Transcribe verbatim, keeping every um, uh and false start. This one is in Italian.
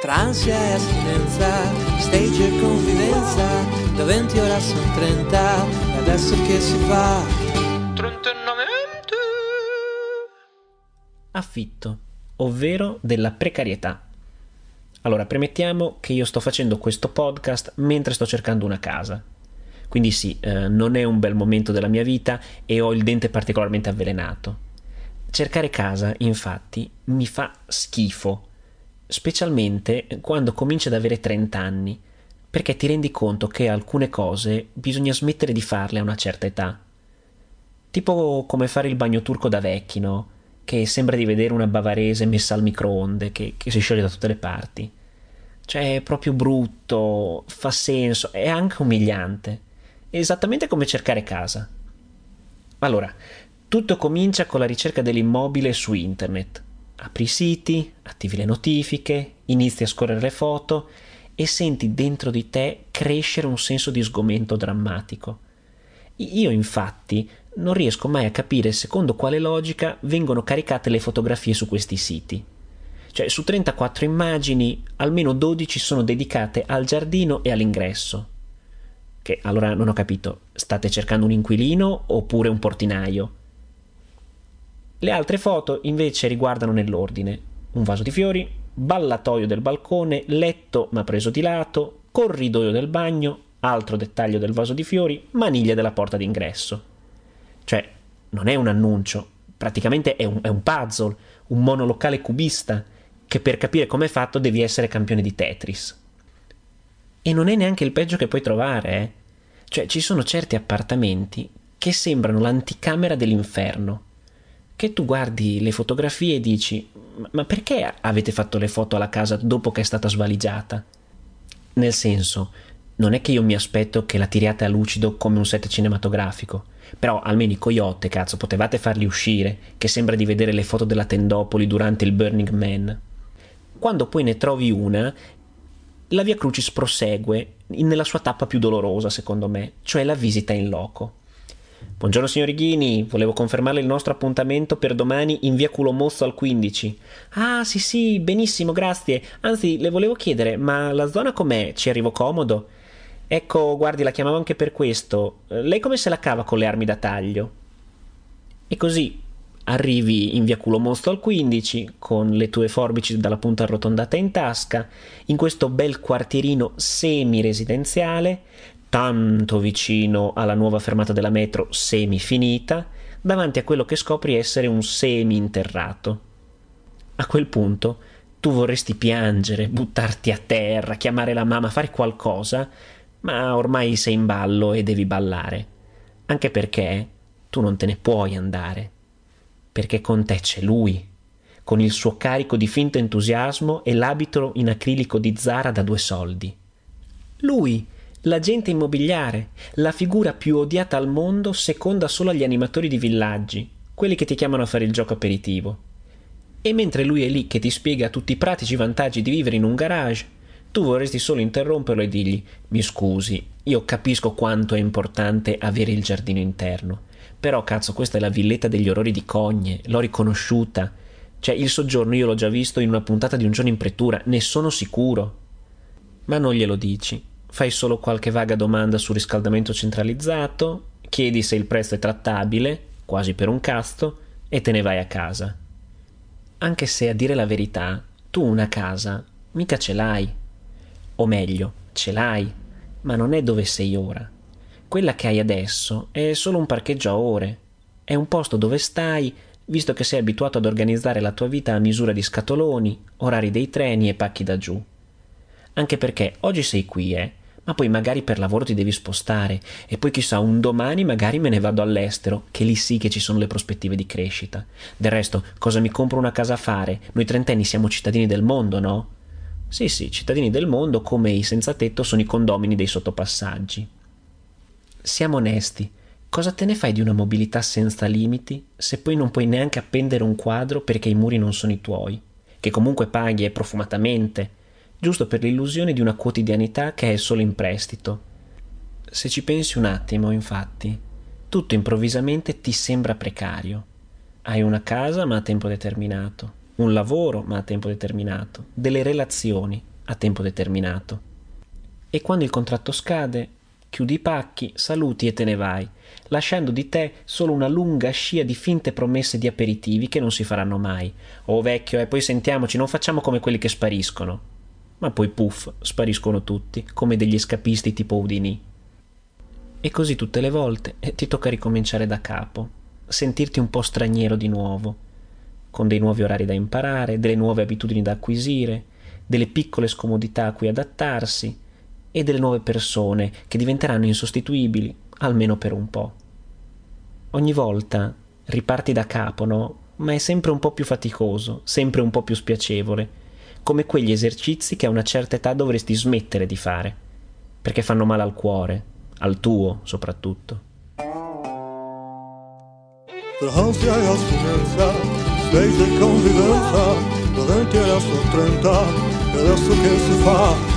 tra ansia e astinenza, stage e confidenza, da venti ora sono trenta, e adesso che si fa? trentannovamente. Affitto, ovvero della precarietà. Allora, premettiamo che io sto facendo questo podcast mentre sto cercando una casa. Quindi sì, eh, non è un bel momento della mia vita e ho il dente particolarmente avvelenato. Cercare casa, infatti, mi fa schifo, specialmente quando cominci ad avere trenta anni, perché ti rendi conto che alcune cose bisogna smettere di farle a una certa età. Tipo come fare il bagno turco da vecchi, no? Che sembra di vedere una bavarese messa al microonde, che, che si scioglie da tutte le parti. Cioè è proprio brutto, fa senso, è anche umiliante. È esattamente come cercare casa. Allora, tutto comincia con la ricerca dell'immobile su internet. Apri i siti, attivi le notifiche, inizi a scorrere le foto e senti dentro di te crescere un senso di sgomento drammatico. Io infatti non riesco mai a capire secondo quale logica vengono caricate le fotografie su questi siti. Cioè, su trentaquattro immagini, almeno dodici sono dedicate al giardino e all'ingresso. Che allora non ho capito, state cercando un inquilino oppure un portinaio? Le altre foto invece riguardano nell'ordine: un vaso di fiori, ballatoio del balcone, letto ma preso di lato, corridoio del bagno, altro dettaglio del vaso di fiori, maniglia della porta d'ingresso. Cioè, non è un annuncio, praticamente è un, è un puzzle, un monolocale cubista, che per capire com'è fatto devi essere campione di Tetris. E non è neanche il peggio che puoi trovare, eh? Cioè, ci sono certi appartamenti che sembrano l'anticamera dell'inferno, che tu guardi le fotografie e dici: ma perché avete fatto le foto alla casa dopo che è stata svaligiata? Nel senso, non è che io mi aspetto che la tiriate a lucido come un set cinematografico, però almeno i coyote, cazzo, potevate farli uscire, che sembra di vedere le foto della Tendopoli durante il Burning Man. Quando poi ne trovi una, la Via Crucis prosegue nella sua tappa più dolorosa, secondo me, cioè la visita in loco. Buongiorno signori Ghini, volevo confermarle il nostro appuntamento per domani in via Culomozzo al quindici. Ah sì sì, benissimo, grazie. Anzi, le volevo chiedere, ma la zona com'è? Ci arrivo comodo? Ecco, guardi, la chiamavo anche per questo. Lei come se la cava con le armi da taglio? E così arrivi in via Culomozzo al quindici con le tue forbici dalla punta arrotondata in tasca, in questo bel quartierino semi-residenziale, tanto vicino alla nuova fermata della metro semi-finita, davanti a quello che scopri essere un semi-interrato. A quel punto tu vorresti piangere, buttarti a terra, chiamare la mamma, fare qualcosa, ma ormai sei in ballo e devi ballare, anche perché tu non te ne puoi andare, perché con te c'è lui, con il suo carico di finto entusiasmo e l'abito in acrilico di Zara da due soldi. Lui, l'agente immobiliare, la figura più odiata al mondo, seconda solo agli animatori di villaggi, quelli che ti chiamano a fare il gioco aperitivo. E mentre lui è lì che ti spiega tutti i pratici vantaggi di vivere in un garage, tu vorresti solo interromperlo e dirgli: mi scusi, io capisco quanto è importante avere il giardino interno, però cazzo, questa è la villetta degli orrori di Cogne, l'ho riconosciuta. Cioè, il soggiorno io l'ho già visto in una puntata di Un giorno in pretura, ne sono sicuro. Ma non glielo dici. Fai solo qualche vaga domanda sul riscaldamento centralizzato, chiedi se il prezzo è trattabile, quasi per un casto, e te ne vai a casa. Anche se, a dire la verità, tu una casa mica ce l'hai. O meglio, ce l'hai, ma non è dove sei ora. Quella che hai adesso è solo un parcheggio a ore. È un posto dove stai, visto che sei abituato ad organizzare la tua vita a misura di scatoloni, orari dei treni e pacchi da giù. Anche perché oggi sei qui, eh, ma poi magari per lavoro ti devi spostare, e poi chissà, un domani magari me ne vado all'estero, che lì sì che ci sono le prospettive di crescita. Del resto, cosa mi compro una casa a fare? Noi trentenni siamo cittadini del mondo, no? Sì sì, cittadini del mondo, come i senza tetto sono i condomini dei sottopassaggi. Siamo onesti, cosa te ne fai di una mobilità senza limiti se poi non puoi neanche appendere un quadro perché i muri non sono i tuoi, che comunque paghi e profumatamente, giusto per l'illusione di una quotidianità che è solo in prestito. Se ci pensi un attimo, infatti, tutto improvvisamente ti sembra precario. Hai una casa ma a tempo determinato, un lavoro ma a tempo determinato, delle relazioni, a tempo determinato. E quando il contratto scade, chiudi i pacchi, saluti e te ne vai, lasciando di te solo una lunga scia di finte promesse di aperitivi che non si faranno mai. Oh vecchio, e eh, poi sentiamoci, non facciamo come quelli che spariscono. Ma poi puff, spariscono tutti, come degli scapisti tipo Houdini. E così tutte le volte e ti tocca ricominciare da capo, sentirti un po' straniero di nuovo, con dei nuovi orari da imparare, delle nuove abitudini da acquisire, delle piccole scomodità a cui adattarsi e delle nuove persone che diventeranno insostituibili, almeno per un po'. Ogni volta riparti da capo, no? Ma è sempre un po' più faticoso, sempre un po' più spiacevole, come quegli esercizi che a una certa età dovresti smettere di fare, perché fanno male al cuore, al tuo soprattutto. Per ansia e astinenza, stage e convivenza, da venti era sto trenta, e adesso che si fa?